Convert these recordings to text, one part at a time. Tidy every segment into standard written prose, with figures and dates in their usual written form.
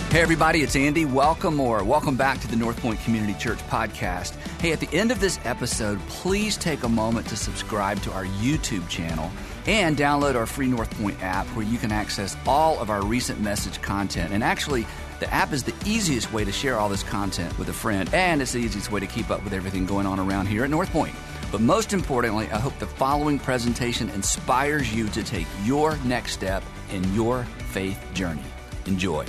Hey everybody, it's Andy. Welcome back to the North Point Community Church podcast. Hey, at the end of this episode, please take a moment to subscribe to our YouTube channel and download our free North Point app where you can access all of our recent message content. And actually, the app is the easiest way to share all this content with a friend, and it's the easiest way to keep up with everything going on around here at North Point. But most importantly, I hope the following presentation inspires you to take your next step in your faith journey. Enjoy.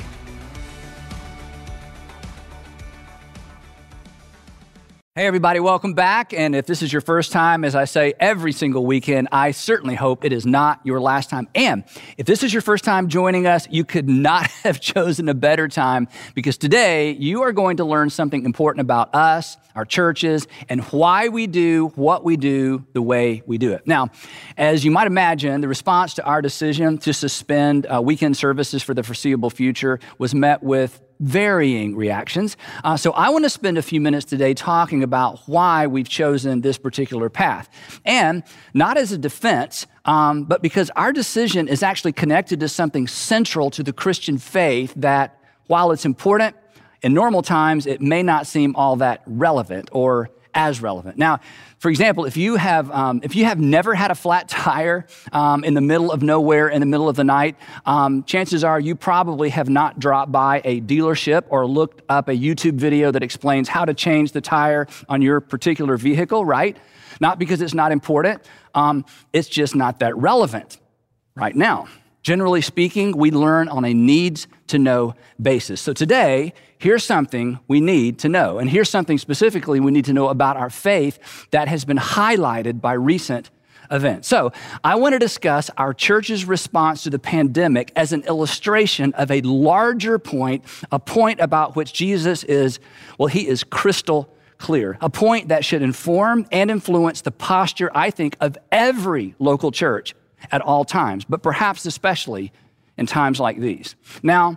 Hey everybody, welcome back. And if this is your first time, as I say every single weekend, I certainly hope it is not your last time. And if this is your first time joining us, you could not have chosen a better time, because today you are going to learn something important about us, our churches, and why we do what we do the way we do it. Now, as you might imagine, the response to our decision to suspend weekend services for the foreseeable future was met with varying reactions. So I want to spend a few minutes today talking about why we've chosen this particular path. And not as a defense, but because our decision is actually connected to something central to the Christian faith that, while it's important, in normal times, it may not seem all that relevant or as relevant. Now, for example, if you have never had a flat tire in the middle of nowhere in the middle of the night, chances are you probably have not dropped by a dealership or looked up a YouTube video that explains how to change the tire on your particular vehicle, right? Not because it's not important, it's just not that relevant right now. Generally speaking, we learn on a needs-to-know basis. So today, here's something we need to know. And here's something specifically we need to know about our faith that has been highlighted by recent events. So I want to discuss our church's response to the pandemic as an illustration of a larger point, a point about which Jesus is, he is crystal clear, a point that should inform and influence the posture, I think, of every local church at all times, but perhaps especially in times like these. Now,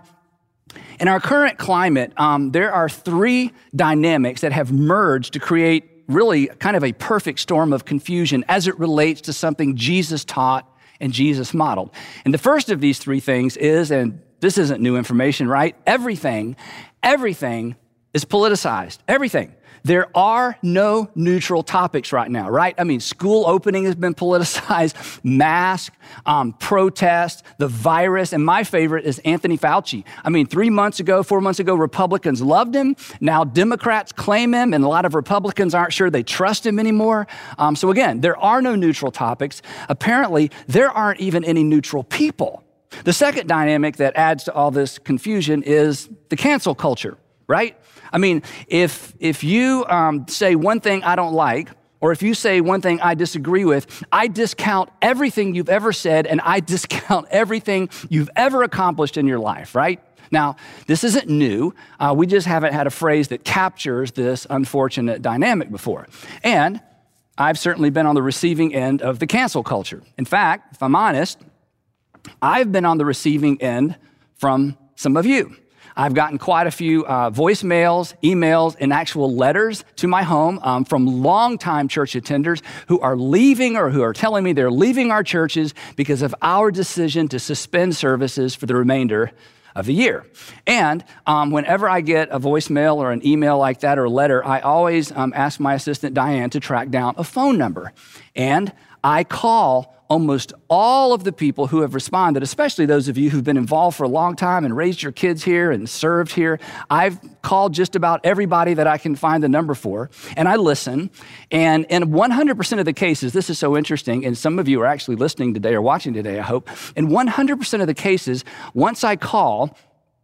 in our current climate, there are three dynamics that have merged to create really kind of a perfect storm of confusion as it relates to something Jesus taught and Jesus modeled. And the first of these three things is, and this isn't new information, right? Everything is politicized. Everything. There are no neutral topics right now, right? I mean, school opening has been politicized, mask, protest, the virus, and my favorite is Anthony Fauci. I mean, 4 months ago, Republicans loved him. Now Democrats claim him, and a lot of Republicans aren't sure they trust him anymore. So again, there are no neutral topics. Apparently, there aren't even any neutral people. The second dynamic that adds to all this confusion is the cancel culture, right? I mean, if you say one thing I don't like, or if you say one thing I disagree with, I discount everything you've ever said, and I discount everything you've ever accomplished in your life, right? Now, this isn't new. We just haven't had a phrase that captures this unfortunate dynamic before. And I've certainly been on the receiving end of the cancel culture. In fact, if I'm honest, I've been on the receiving end from some of you. I've gotten quite a few voicemails, emails, and actual letters to my home from longtime church attenders who are leaving or who are telling me they're leaving our churches because of our decision to suspend services for the remainder of the year. And whenever I get a voicemail or an email like that or a letter, I always ask my assistant Diane to track down a phone number. And I call almost all of the people who have responded, especially those of you who've been involved for a long time and raised your kids here and served here. I've called just about everybody that I can find the number for, and I listen. And in 100% of the cases, this is so interesting, and some of you are actually listening today or watching today, I hope. In 100% of the cases, once I call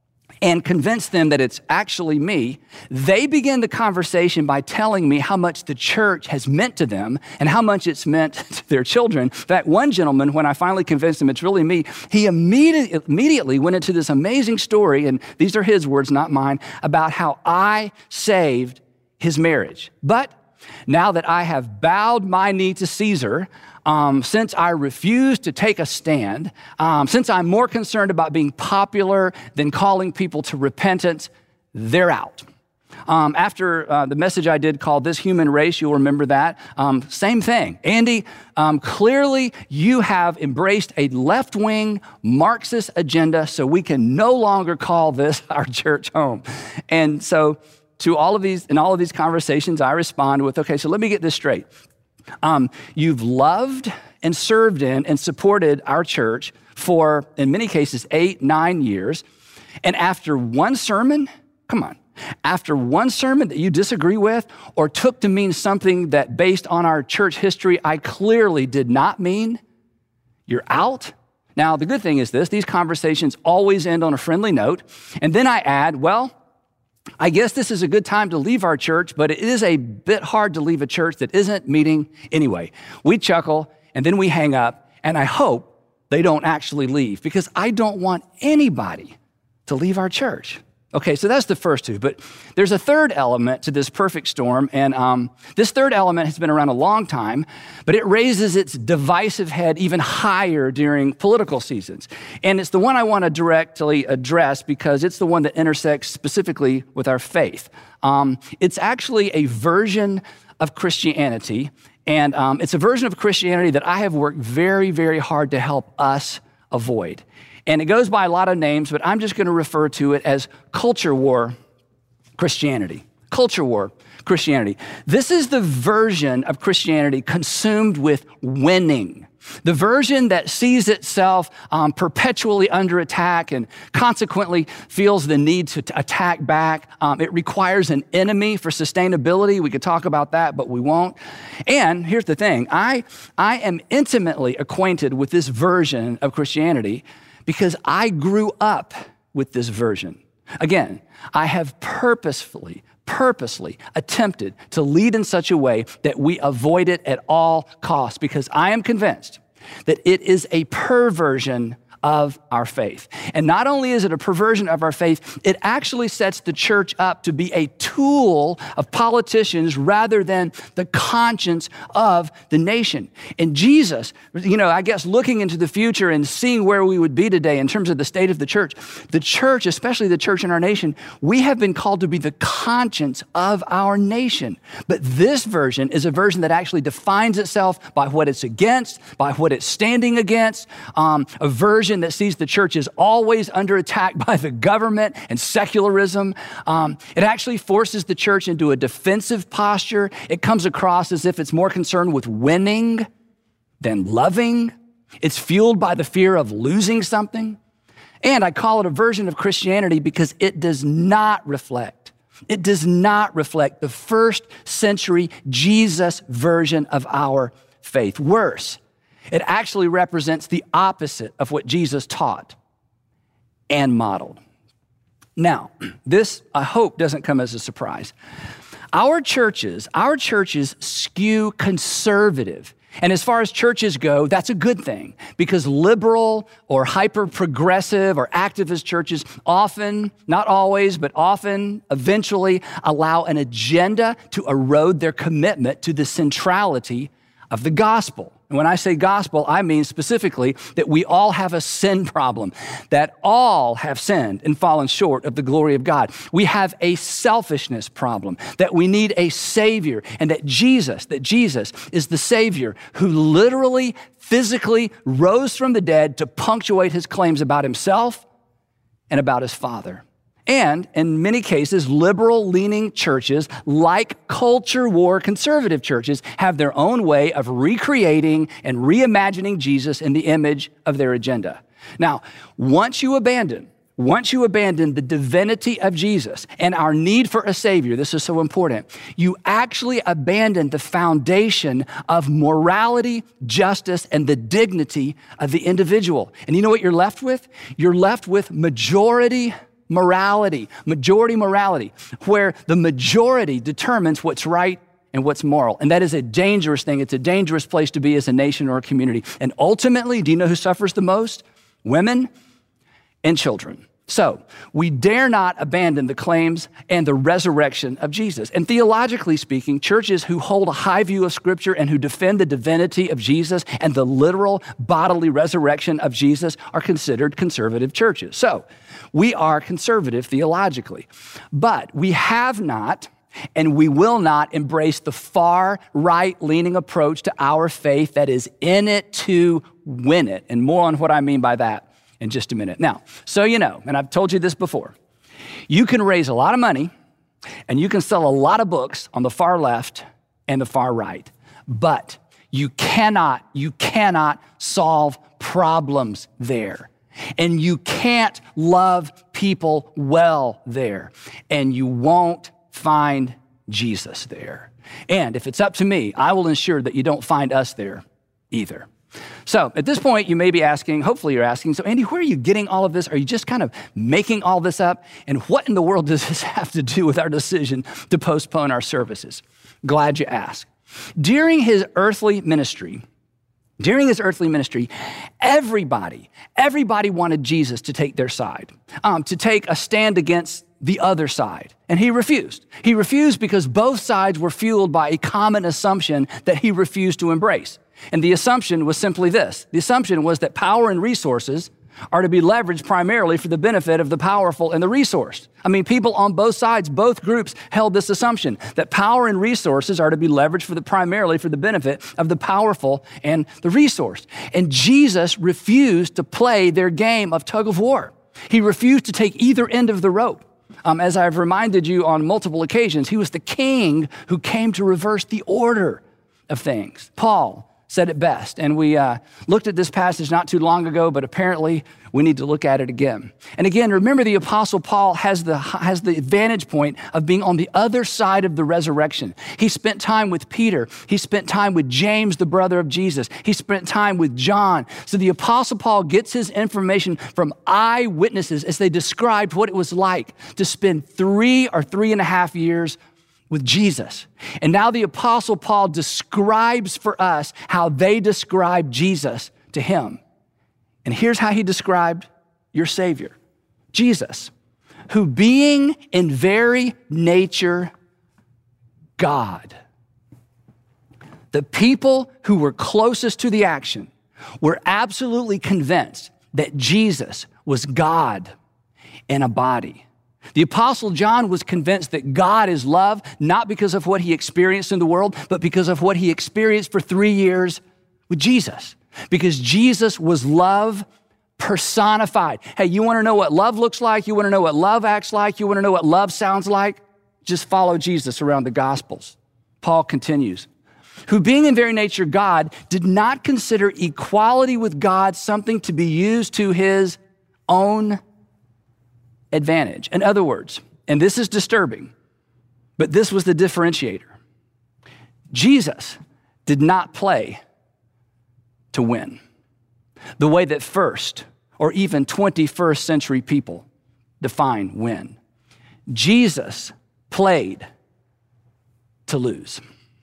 and convince them that it's actually me, they begin the conversation by telling me how much the church has meant to them and how much it's meant to their children. In fact, one gentleman, when I finally convinced him it's really me, he immediately went into this amazing story, and these are his words, not mine, about how I saved his marriage. But now that I have bowed my knee to Caesar, since I refuse to take a stand, since I'm more concerned about being popular than calling people to repentance, they're out. After the message I did called This Human Race, you'll remember that. Same thing. Andy, clearly you have embraced a left-wing Marxist agenda, so we can no longer call this our church home. And so in all of these conversations, I respond with, okay, so let me get this straight. You've loved and served in and supported our church for, in many cases, 8, 9 years. And after one sermon, after one sermon that you disagree with or took to mean something that based on our church history, I clearly did not mean, you're out. Now, the good thing is this, these conversations always end on a friendly note. And then I add, well, I guess this is a good time to leave our church, but it is a bit hard to leave a church that isn't meeting anyway. We chuckle and then we hang up, and I hope they don't actually leave because I don't want anybody to leave our church. Okay, so that's the first two, but there's a third element to this perfect storm, and this third element has been around a long time, but it raises its divisive head even higher during political seasons. And it's the one I want to directly address because it's the one that intersects specifically with our faith. It's actually a version of Christianity, and it's a version of Christianity that I have worked very, very hard to help us avoid. And it goes by a lot of names, but I'm just going to refer to it as culture war Christianity. Culture war Christianity. This is the version of Christianity consumed with winning. The version that sees itself perpetually under attack and consequently feels the need to attack back. It requires an enemy for sustainability. We could talk about that, but we won't. And here's the thing. I am intimately acquainted with this version of Christianity because I grew up with this version. Again, I have purposely attempted to lead in such a way that we avoid it at all costs because I am convinced that it is a perversion of our faith. And not only is it a perversion of our faith, it actually sets the church up to be a tool of politicians rather than the conscience of the nation. And Jesus, I guess looking into the future and seeing where we would be today in terms of the state of the church, especially the church in our nation, we have been called to be the conscience of our nation. But this version is a version that actually defines itself by what it's against, by what it's standing against, a version that sees the church as always under attack by the government and secularism. It actually forces the church into a defensive posture. It comes across as if it's more concerned with winning than loving. It's fueled by the fear of losing something. And I call it a version of Christianity because it does not reflect the first century Jesus version of our faith. Worse, it actually represents the opposite of what Jesus taught and modeled. Now, this, I hope, doesn't come as a surprise. Our churches skew conservative. And as far as churches go, that's a good thing because liberal or hyper-progressive or activist churches often, not always, but often, eventually allow an agenda to erode their commitment to the centrality of the gospel. And when I say gospel, I mean specifically that we all have a sin problem, that all have sinned and fallen short of the glory of God. We have a selfishness problem, that we need a Savior, and that Jesus is the Savior who literally, physically rose from the dead to punctuate his claims about himself and about his Father. And in many cases, liberal-leaning churches, like culture war conservative churches, have their own way of recreating and reimagining Jesus in the image of their agenda. Now, once you abandon the divinity of Jesus and our need for a Savior, this is so important, you actually abandon the foundation of morality, justice, and the dignity of the individual. And you know what you're left with? You're left with majority morality, where the majority determines what's right and what's moral. And that is a dangerous thing. It's a dangerous place to be as a nation or a community. And ultimately, do you know who suffers the most? Women and children. So we dare not abandon the claims and the resurrection of Jesus. And theologically speaking, churches who hold a high view of Scripture and who defend the divinity of Jesus and the literal bodily resurrection of Jesus are considered conservative churches. So we are conservative theologically, but we have not and we will not embrace the far right-leaning approach to our faith that is in it to win it. And more on what I mean by that in just a minute. Now, so you know, and I've told you this before, you can raise a lot of money and you can sell a lot of books on the far left and the far right, but you cannot solve problems there. And you can't love people well there. And you won't find Jesus there. And if it's up to me, I will ensure that you don't find us there either. So at this point, you may be asking, hopefully you're asking, so Andy, where are you getting all of this? Are you just kind of making all this up? And what in the world does this have to do with our decision to postpone our services? Glad you asked. During his earthly ministry, everybody wanted Jesus to take their side, to take a stand against the other side. And he refused. He refused because both sides were fueled by a common assumption that he refused to embrace. And the assumption was simply this. The assumption was that power and resources are to be leveraged primarily for the benefit of the powerful and the resourced. I mean, people on both sides, both groups held this assumption that power and resources are to be leveraged primarily for the benefit of the powerful and the resourced. And Jesus refused to play their game of tug of war. He refused to take either end of the rope. As I've reminded you on multiple occasions, he was the king who came to reverse the order of things. Paul said it best, and we looked at this passage not too long ago, but apparently we need to look at it again. And again, remember the Apostle Paul has the vantage point of being on the other side of the resurrection. He spent time with Peter. He spent time with James, the brother of Jesus. He spent time with John. So the Apostle Paul gets his information from eyewitnesses as they described what it was like to spend 3 or 3.5 years with Jesus. And now the Apostle Paul describes for us how they described Jesus to him. And here's how he described your Savior, Jesus, who being in very nature God. The people who were closest to the action were absolutely convinced that Jesus was God in a body. The Apostle John was convinced that God is love, not because of what he experienced in the world, but because of what he experienced for 3 years with Jesus. Because Jesus was love personified. Hey, you want to know what love looks like? You want to know what love acts like? You want to know what love sounds like? Just follow Jesus around the Gospels. Paul continues, who being in very nature God, did not consider equality with God something to be used to his own advantage. In other words, and this is disturbing, but this was the differentiator. Jesus did not play to win the way that first or even 21st century people define win. Jesus played to lose.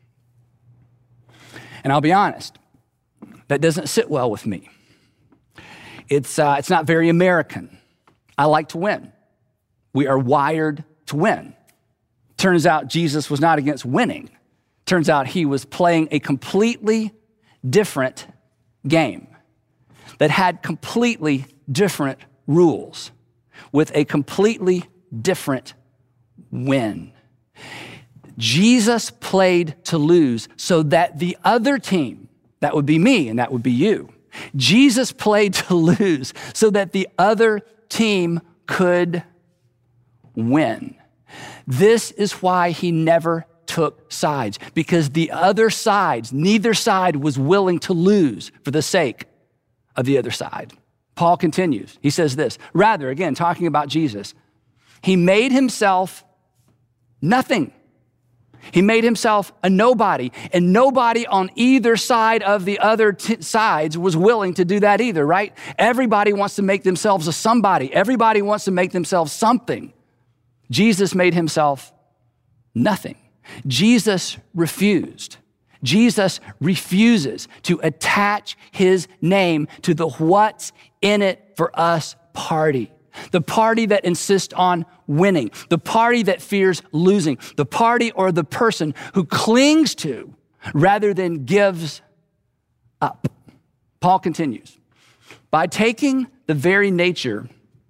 And I'll be honest, that doesn't sit well with me. It's not very American. I like to win. We are wired to win. Turns out Jesus was not against winning. Turns out he was playing a completely different game that had completely different rules with a completely different win. Jesus played to lose so that the other team, that would be me and that would be you, Jesus played to lose so that the other team could win. This is why he never took sides, because the other sides, neither side was willing to lose for the sake of the other side. Paul continues. He says this, rather, again, talking about Jesus, he made himself nothing. He made himself a nobody, and nobody on either side of the other sides was willing to do that either, right? Everybody wants to make themselves a somebody. Everybody wants to make themselves something. Jesus made himself nothing. Jesus refused. Jesus refuses to attach his name to the what's in it for us party. the party that insists on winning, the party that fears losing, the party or the person who clings to rather than gives up. Paul continues, by taking the very nature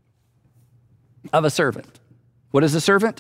of a servant. What is a servant?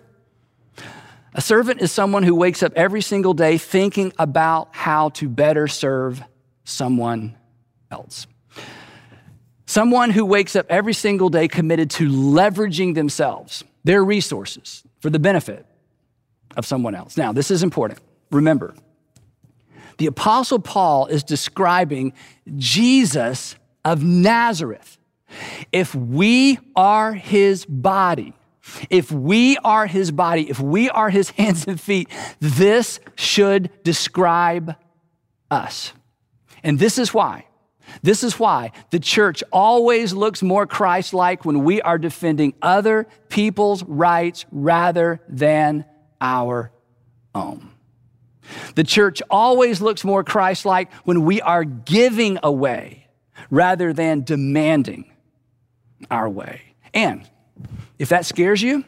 A servant is someone who wakes up every single day thinking about how to better serve someone else. Someone who wakes up every single day committed to leveraging themselves, their resources, for the benefit of someone else. Now, this is important. Remember, the Apostle Paul is describing Jesus of Nazareth. If we are his body, if we are his hands and feet, this should describe us. And this is why the church always looks more Christ-like when we are defending other people's rights rather than our own. The church always looks more Christ-like when we are giving away rather than demanding our way. And if that scares you,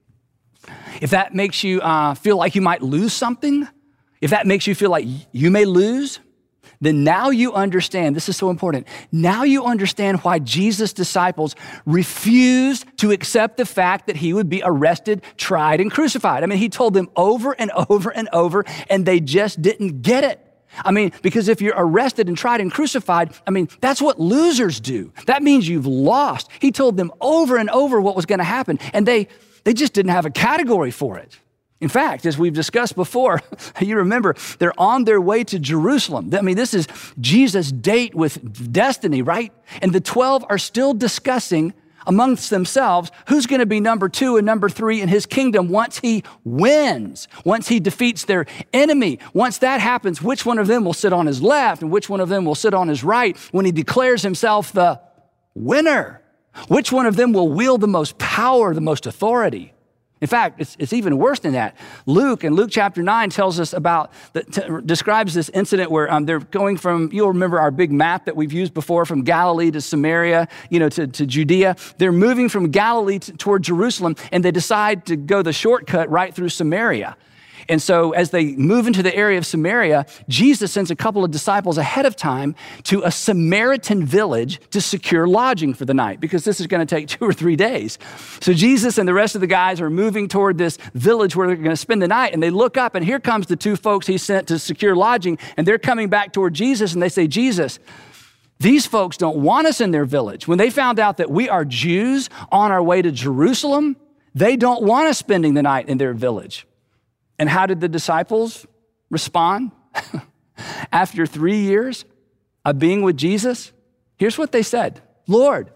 if that makes you feel like you might lose something, if that makes you feel like you may lose, then now you understand, this is so important, now you understand why Jesus' disciples refused to accept the fact that he would be arrested, tried, and crucified. I mean, he told them over and over and over, and they just didn't get it. I mean, because if you're arrested and tried and crucified, I mean, that's what losers do. That means you've lost. He told them over and over what was going to happen, and they just didn't have a category for it. In fact, as we've discussed before, you remember, they're on their way to Jerusalem. I mean, this is Jesus' date with destiny, right? And the 12 are still discussing amongst themselves who's going to be number 2 and number 3 in his kingdom once he wins, once he defeats their enemy. Once that happens, which one of them will sit on his left and which one of them will sit on his right when he declares himself the winner? Which one of them will wield the most power, the most authority? In fact, it's even worse than that. Luke, in Luke chapter 9, tells us about, describes this incident where they're going from, you'll remember our big map that we've used before, from Galilee to Samaria, to Judea. They're moving from Galilee toward Jerusalem, and they decide to go the shortcut right through Samaria. And so as they move into the area of Samaria, Jesus sends a couple of disciples ahead of time to a Samaritan village to secure lodging for the night, because this is going to take 2 or 3 days. So Jesus and the rest of the guys are moving toward this village where they're going to spend the night, and they look up, and here comes the 2 folks he sent to secure lodging, and they're coming back toward Jesus, and they say, Jesus, these folks don't want us in their village. When they found out that we are Jews on our way to Jerusalem, they don't want us spending the night in their village. And how did the disciples respond? After 3 years of being with Jesus, here's what they said. Lord,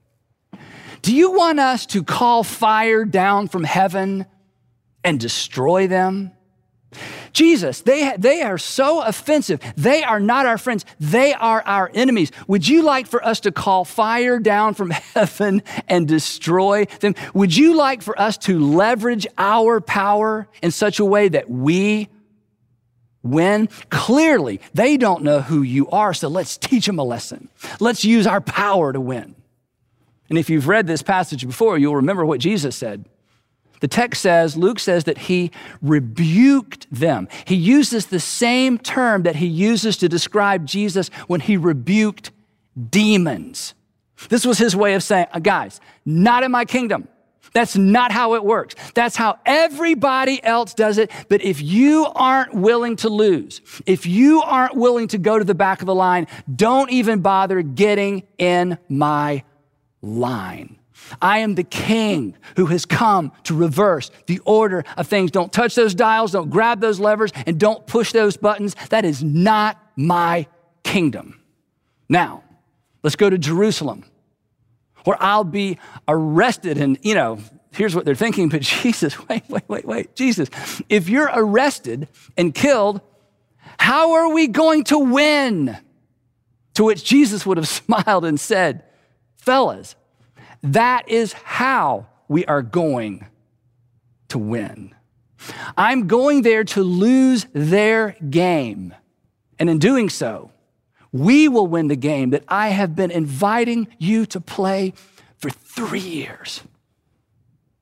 do you want us to call fire down from heaven and destroy them? Jesus, they are so offensive. They are not our friends. They are our enemies. Would you like for us to call fire down from heaven and destroy them? Would you like for us to leverage our power in such a way that we win? Clearly, they don't know who you are, so let's teach them a lesson. Let's use our power to win. And if you've read this passage before, you'll remember what Jesus said. The text says, Luke says that he rebuked them. He uses the same term that he uses to describe Jesus when he rebuked demons. This was his way of saying, guys, not in my kingdom. That's not how it works. That's how everybody else does it. But if you aren't willing to lose, if you aren't willing to go to the back of the line, don't even bother getting in my line. I am the king who has come to reverse the order of things. Don't touch those dials, don't grab those levers, and don't push those buttons. That is not my kingdom. Now, let's go to Jerusalem, where I'll be arrested. And, here's what they're thinking, but Jesus, wait, Jesus, if you're arrested and killed, how are we going to win? To which Jesus would have smiled and said, fellas, that is how we are going to win. I'm going there to lose their game. And in doing so, we will win the game that I have been inviting you to play for 3 years.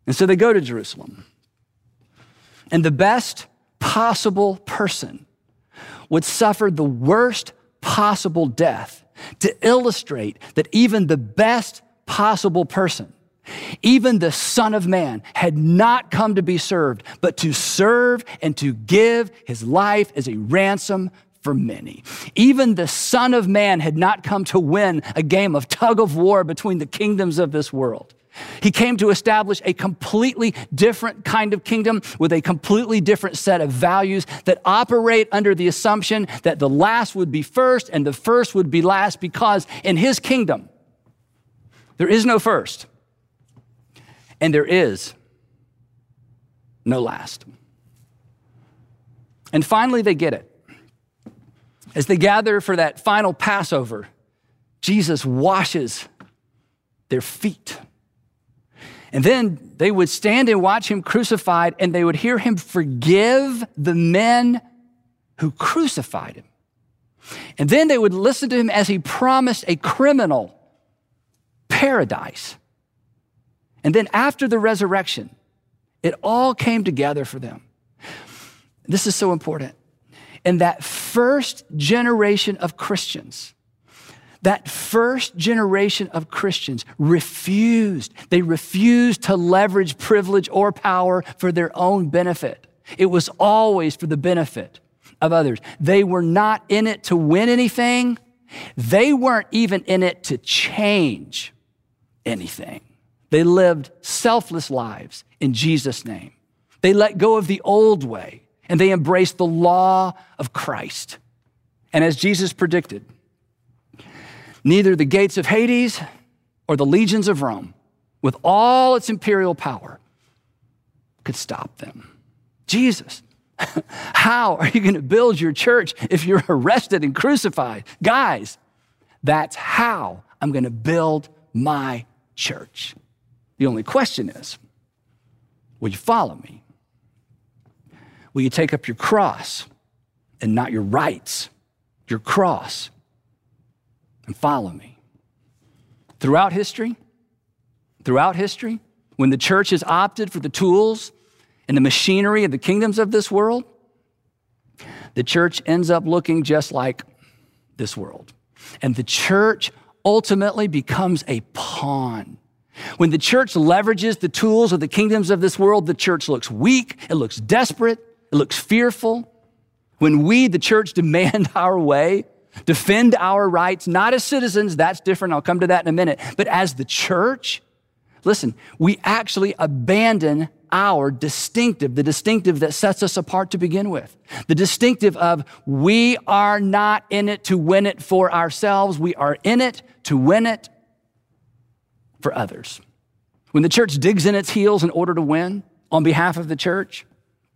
And so they go to Jerusalem. And the best possible person would suffer the worst possible death to illustrate that even the best possible person, even the Son of Man, had not come to be served, but to serve and to give his life as a ransom for many. Even the Son of Man had not come to win a game of tug of war between the kingdoms of this world. He came to establish a completely different kind of kingdom with a completely different set of values that operate under the assumption that the last would be first and the first would be last, because in his kingdom, there is no first and there is no last. And finally, they get it. As they gather for that final Passover, Jesus washes their feet. And then they would stand and watch him crucified, and they would hear him forgive the men who crucified him. And then they would listen to him as he promised a criminal paradise. And then after the resurrection, it all came together for them. This is so important. And that first generation of Christians refused. They refused to leverage privilege or power for their own benefit. It was always for the benefit of others. They were not in it to win anything. They weren't even in it to change anything. They lived selfless lives in Jesus' name. They let go of the old way and they embraced the law of Christ. And as Jesus predicted, neither the gates of Hades or the legions of Rome, with all its imperial power, could stop them. Jesus, how are you going to build your church if you're arrested and crucified? Guys, that's how I'm going to build my church. The only question is, will you follow me? Will you take up your cross and not your rights, your cross, and follow me? Throughout history, when the church has opted for the tools and the machinery of the kingdoms of this world, the church ends up looking just like this world. And the church ultimately becomes a pawn. When the church leverages the tools of the kingdoms of this world, the church looks weak, it looks desperate, it looks fearful. When we, the church, demand our way, defend our rights, not as citizens, that's different, I'll come to that in a minute, but as the church, listen, we actually abandon our distinctive, the distinctive that sets us apart to begin with. The distinctive of we are not in it to win it for ourselves, we are in it to win it for others. When the church digs in its heels in order to win on behalf of the church,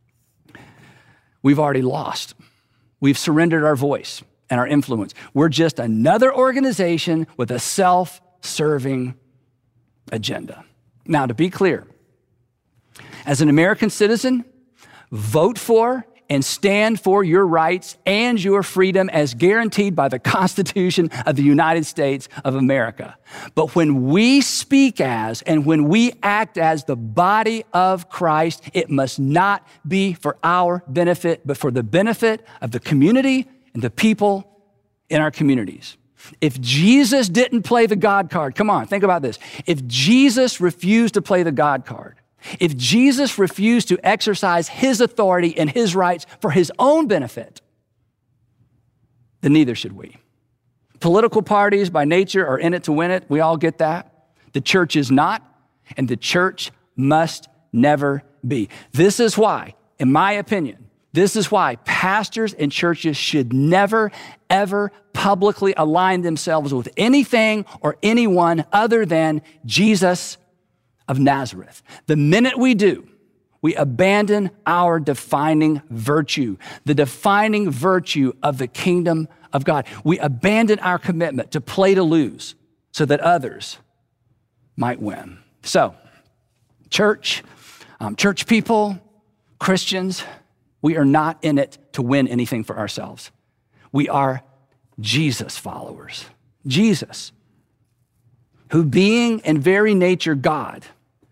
we've already lost. We've surrendered our voice and our influence. We're just another organization with a self-serving agenda. Now, to be clear, as an American citizen, vote for and stand for your rights and your freedom as guaranteed by the Constitution of the United States of America. But when we speak as and when we act as the body of Christ, it must not be for our benefit, but for the benefit of the community and the people in our communities. If Jesus didn't play the God card, come on, think about this. If Jesus refused to play the God card, if Jesus refused to exercise his authority and his rights for his own benefit, then neither should we. Political parties by nature are in it to win it. We all get that. The church is not, and the church must never be. This is why, in my opinion, this is why pastors and churches should never, ever publicly align themselves with anything or anyone other than Jesus of Nazareth. The minute we do, we abandon our defining virtue, the defining virtue of the kingdom of God. We abandon our commitment to play to lose so that others might win. So, church people, Christians, we are not in it to win anything for ourselves. We are Jesus followers. Jesus, who being in very nature God,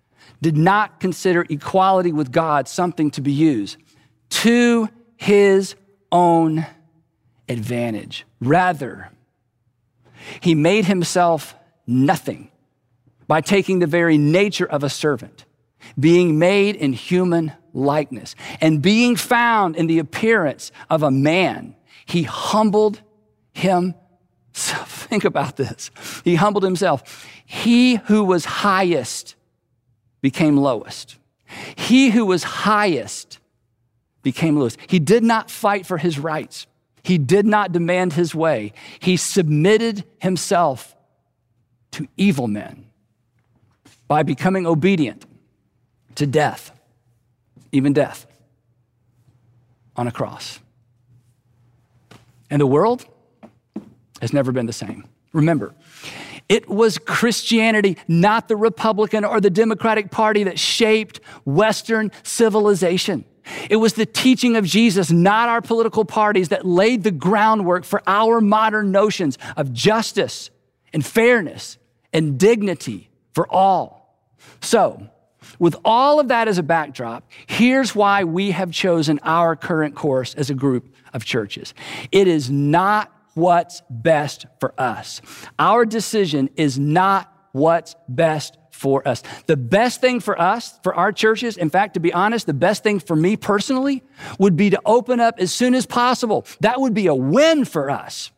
did not consider equality with God something to be used to his own advantage. Rather, he made himself nothing by taking the very nature of a servant, being made in human likeness, and being found in the appearance of a man. He humbled himself. Think about this. He humbled himself. He who was highest became lowest. He who was highest became lowest. He did not fight for his rights. He did not demand his way. He submitted himself to evil men by becoming obedient to death, even death on a cross. And the world has never been the same. Remember, it was Christianity, not the Republican or the Democratic Party, that shaped Western civilization. It was the teaching of Jesus, not our political parties, that laid the groundwork for our modern notions of justice and fairness and dignity for all. So, with all of that as a backdrop, here's why we have chosen our current course as a group of churches. It is not what's best for us. Our decision is not what's best for us. The best thing for us, for our churches, in fact, to be honest, the best thing for me personally would be to open up as soon as possible. That would be a win for us.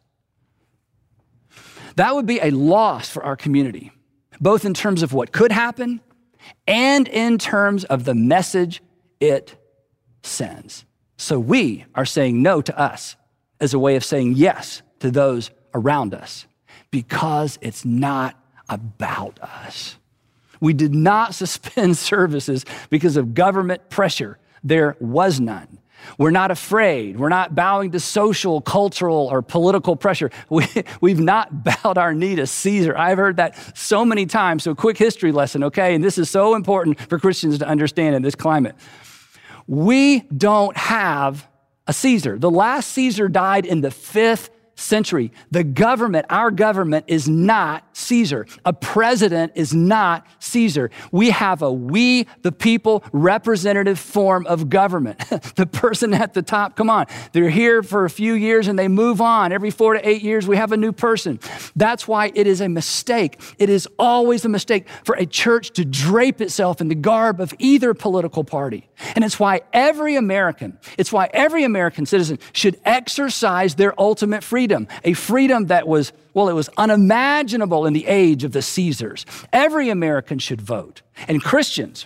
That would be a loss for our community, both in terms of what could happen and in terms of the message it sends. So we are saying no to us as a way of saying yes to those around us, because it's not about us. We did not suspend services because of government pressure. There was none. We're not afraid. We're not bowing to social, cultural, or political pressure. We've not bowed our knee to Caesar. I've heard that so many times. So quick history lesson, okay? And this is so important for Christians to understand in this climate. We don't have a Caesar. The last Caesar died in the 5th century. The government, our government, is not Caesar. A president is not Caesar. We have a we, the people, representative form of government. The person at the top, come on, they're here for a few years and they move on. Every 4 to 8 years, we have a new person. That's why it is a mistake. It is always a mistake for a church to drape itself in the garb of either political party. And it's why every American citizen should exercise their ultimate freedom, a freedom that was, well, it was unimaginable in the age of the Caesars. Every American should vote. And Christians,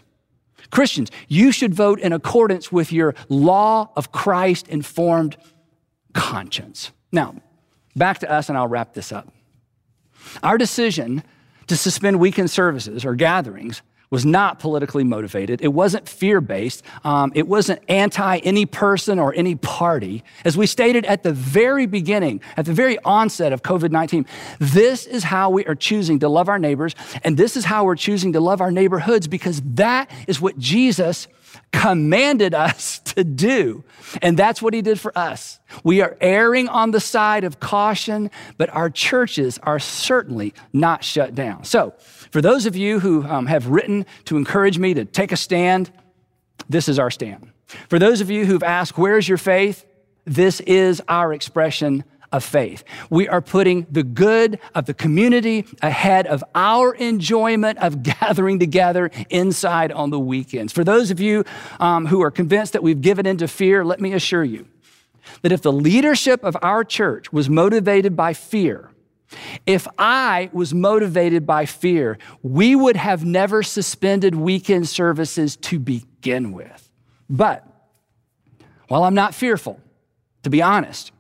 you should vote in accordance with your law of Christ-informed conscience. Now, back to us, and I'll wrap this up. Our decision to suspend weekend services or gatherings was not politically motivated. It wasn't fear-based. It wasn't anti any person or any party. As we stated at the very beginning, at the very onset of COVID-19, this is how we are choosing to love our neighbors, and this is how we're choosing to love our neighborhoods, because that is what Jesus commanded us to do. And that's what he did for us. We are erring on the side of caution, but our churches are certainly not shut down. So for those of you who have written to encourage me to take a stand, this is our stand. For those of you who've asked, where's your faith? This is our expression of faith. We are putting the good of the community ahead of our enjoyment of gathering together inside on the weekends. For those of you who are convinced that we've given into fear, let me assure you that if the leadership of our church was motivated by fear, if I was motivated by fear, we would have never suspended weekend services to begin with. But while I'm not fearful, to be honest,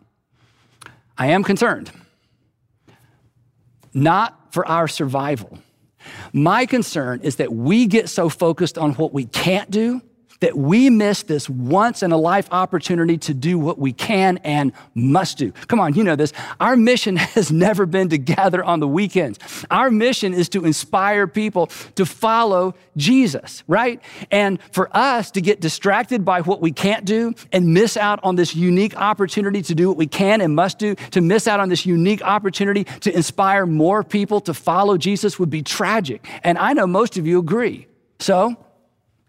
I am concerned, not for our survival. My concern is that we get so focused on what we can't do that we miss this once-in-a-life opportunity to do what we can and must do. Come on, you know this. Our mission has never been to gather on the weekends. Our mission is to inspire people to follow Jesus, right? And for us to get distracted by what we can't do and miss out on this unique opportunity to do what we can and must do, to miss out on this unique opportunity to inspire more people to follow Jesus would be tragic. And I know most of you agree. So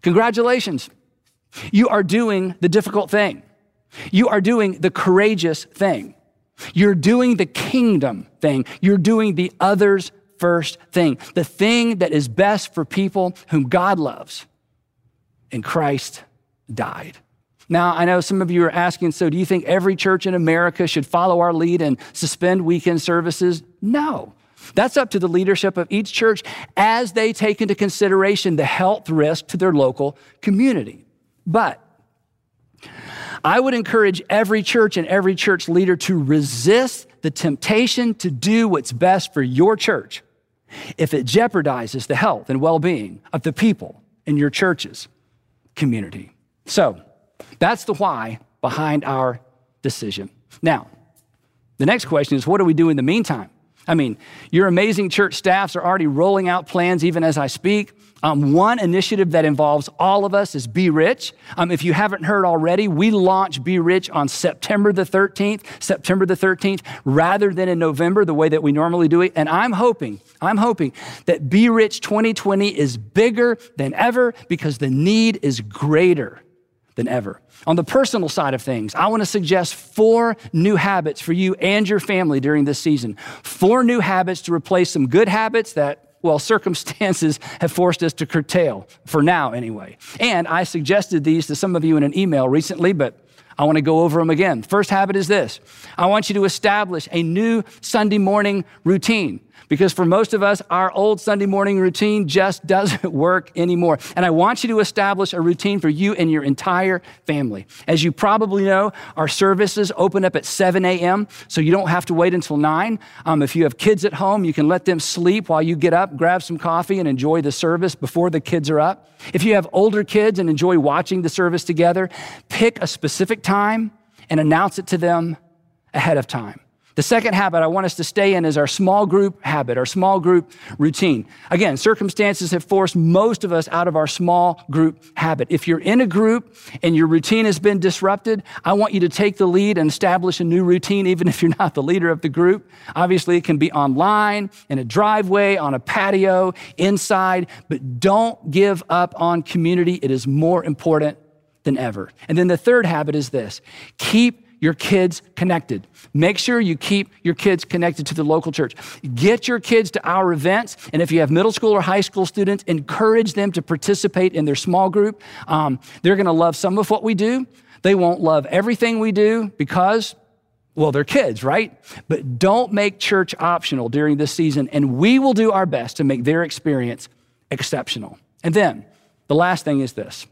Congratulations. You are doing the difficult thing. You are doing the courageous thing. You're doing the kingdom thing. You're doing the others first thing, the thing that is best for people whom God loves. And Christ died. Now, I know some of you are asking, so do you think every church in America should follow our lead and suspend weekend services? No. That's up to the leadership of each church as they take into consideration the health risk to their local community. But I would encourage every church and every church leader to resist the temptation to do what's best for your church if it jeopardizes the health and well-being of the people in your church's community. So that's the why behind our decision. Now, the next question is, what do we do in the meantime? I mean, your amazing church staffs are already rolling out plans even as I speak. One initiative that involves all of us is Be Rich. If you haven't heard already, we launch Be Rich on September the 13th, rather than in November, the way that we normally do it. And I'm hoping that Be Rich 2020 is bigger than ever because the need is greater than ever. On the personal side of things, I want to suggest 4 new habits for you and your family during this season. 4 new habits to replace some good habits that, well, circumstances have forced us to curtail, for now anyway. And I suggested these to some of you in an email recently, but I want to go over them again. First habit is this. I want you to establish a new Sunday morning routine. Because for most of us, our old Sunday morning routine just doesn't work anymore. And I want you to establish a routine for you and your entire family. As you probably know, our services open up at 7 a.m., so you don't have to wait until 9. If you have kids at home, you can let them sleep while you get up, grab some coffee, and enjoy the service before the kids are up. If you have older kids and enjoy watching the service together, pick a specific time and announce it to them ahead of time. The second habit I want us to stay in is our small group habit, our small group routine. Again, circumstances have forced most of us out of our small group habit. If you're in a group and your routine has been disrupted, I want you to take the lead and establish a new routine, even if you're not the leader of the group. Obviously, it can be online, in a driveway, on a patio, inside, but don't give up on community. It is more important than ever. And then the third habit is this: keep your kids connected. Make sure you keep your kids connected to the local church. Get your kids to our events, and if you have middle school or high school students, encourage them to participate in their small group. They're going to love some of what we do. They won't love everything we do because, well, they're kids, right? But don't make church optional during this season, and we will do our best to make their experience exceptional. And then the last thing is this.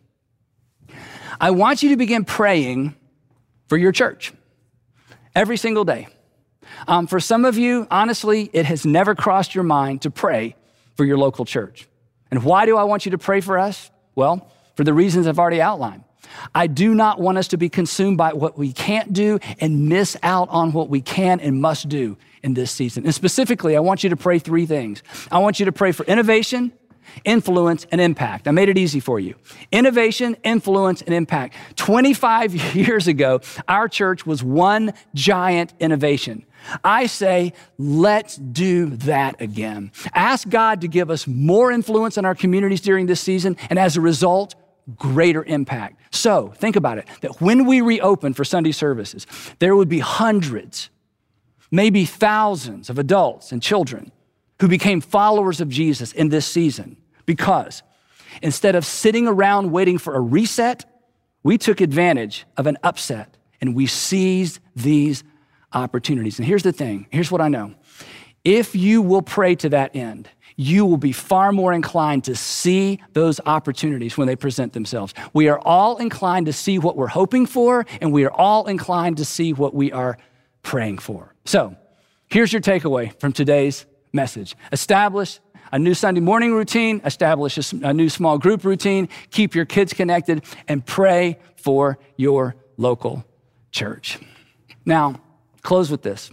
I want you to begin praying for your church every single day. For some of you, honestly, it has never crossed your mind to pray for your local church. And why do I want you to pray for us? Well, for the reasons I've already outlined. I do not want us to be consumed by what we can't do and miss out on what we can and must do in this season. And specifically, I want you to pray 3 things. I want you to pray for innovation, influence, and impact. I made it easy for you. Innovation, influence, and impact. 25 years ago, our church was one giant innovation. I say, let's do that again. Ask God to give us more influence in our communities during this season, and as a result, greater impact. So think about it, that when we reopen for Sunday services, there would be hundreds, maybe thousands of adults and children who became followers of Jesus in this season, because instead of sitting around waiting for a reset, we took advantage of an upset and we seized these opportunities. And here's the thing, here's what I know. If you will pray to that end, you will be far more inclined to see those opportunities when they present themselves. We are all inclined to see what we're hoping for, and we are all inclined to see what we are praying for. So here's your takeaway from today's message. Establish a new Sunday morning routine, establish a new small group routine, keep your kids connected, and pray for your local church. Now, close with this.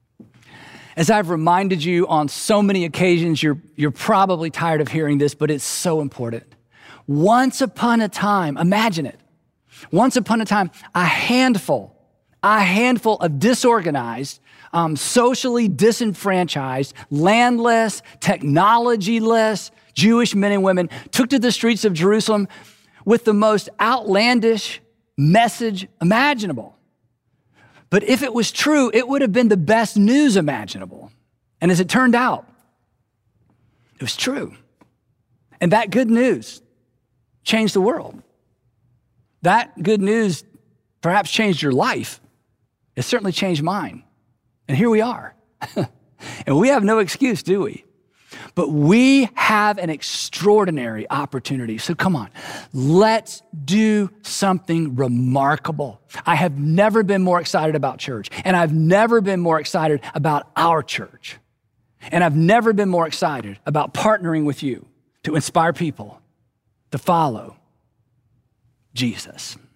As I've reminded you on so many occasions, you're probably tired of hearing this, but it's so important. Once upon a time, imagine it. Once upon a time, a handful of disorganized, socially disenfranchised, landless, technologyless Jewish men and women took to the streets of Jerusalem with the most outlandish message imaginable. But if it was true, it would have been the best news imaginable. And as it turned out, it was true. And that good news changed the world. That good news perhaps changed your life. It certainly changed mine. And here we are. And we have no excuse, do we? But we have an extraordinary opportunity. So come on, let's do something remarkable. I have never been more excited about church, and I've never been more excited about our church. And I've never been more excited about partnering with you to inspire people to follow Jesus.